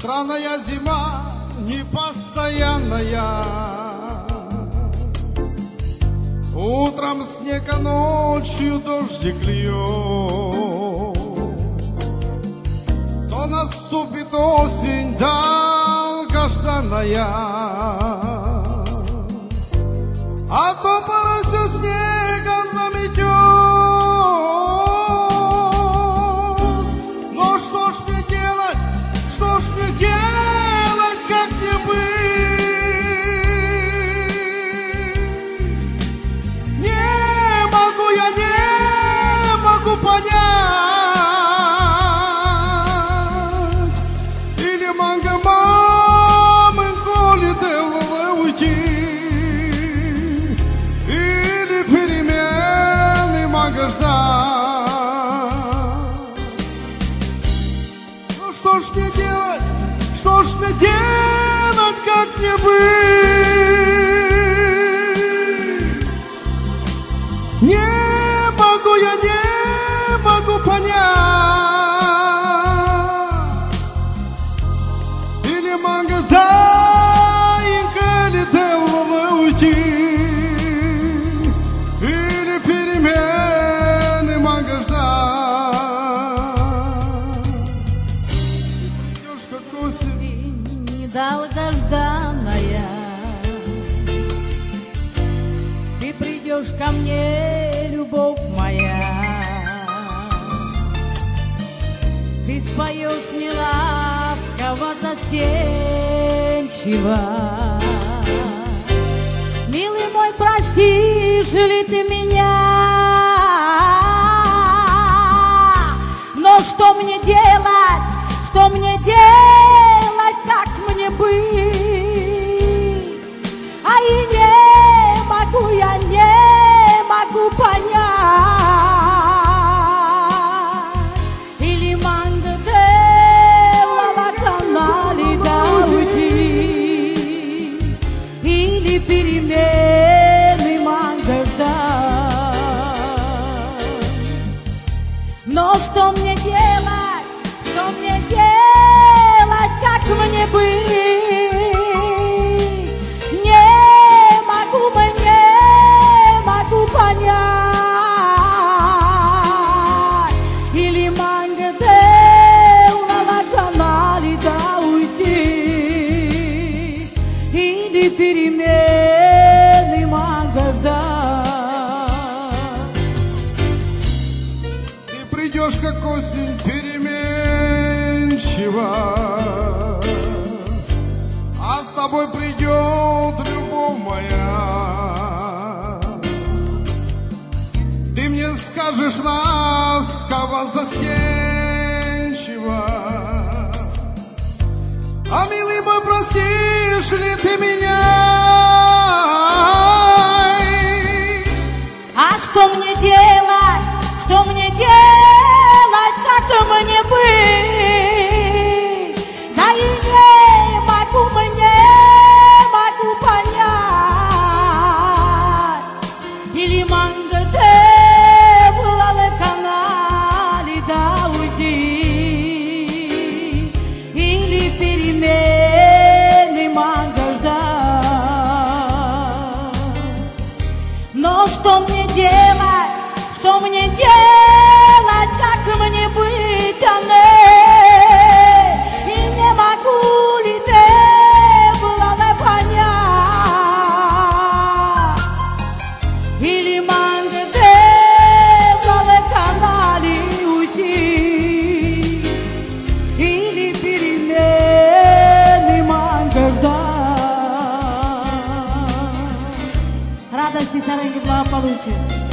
Странная зима, непостоянная. Утром снег, а ночью дождик льет. То наступит осень долгожданная, а то порой все снегом заметет. Но что ж мне делать, что ж мне делать, как мне быть? Не могу я, не могу понять. Или манга мамы коли делала уйти, или перемены манга ждать. Ну что ж мне делать, что ж мне делать, как мне быть? Не могу я, не могу понять. Или манга даинка, или делала уйти, или перемены манга ждать. Идешь как осень недолгожданная, ты придешь ко мне, любовь моя, ты споешь мне ласково, застенчиво. Милый мой, простишь ли ты меня? Но что мне делать, что мне делать, как мне быть? А и не могу я, не могу понять. Или манга делала канали да уйти, или перемены манга ждать. Но что мне делать, что мне делать, как мне быть? Не могу понять. Или манга делала канали да уйти, или перемены манга ждать. Ты придешь, как осень переменчива, а с тобой придет любовь моя. Ты мне скажешь ласково, застенчиво: а, милый мой, простишь ли ты меня? А что мне делать, что мне делать, как мне быть? Да и не могу понять. Или манга делала канали да уйти, или перемены манга ждать. Но что мне делать, что мне делать, как мне быть, и не могу ли ты было понять? Или манга делала канали уйти, или перемены манга ждать. Радости, саранги, благополучия.